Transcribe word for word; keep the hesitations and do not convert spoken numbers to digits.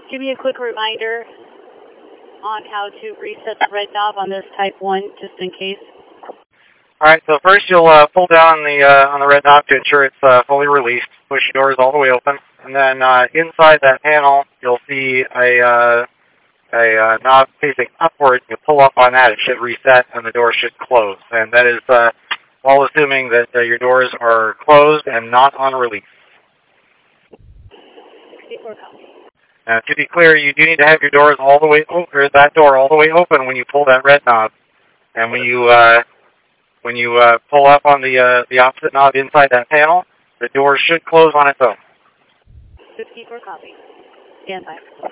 give me a quick reminder on how to reset the red knob on this type one, just in case. All right, so first you'll uh, pull down the uh, on the red knob to ensure it's uh, fully released. Push your doors all the way open, and then uh, inside that panel you'll see a uh, a uh, knob facing upward. You pull up on that, it should reset, and the door should close. And that is uh, all assuming that uh, your doors are closed and not on release. Now, to be clear, you do need to have your doors all the way over that door all the way open when you pull that red knob, and when you uh, when you uh, pull up on the uh, the opposite knob inside that panel, the door should close on its own. fifty-four copy. Stand by.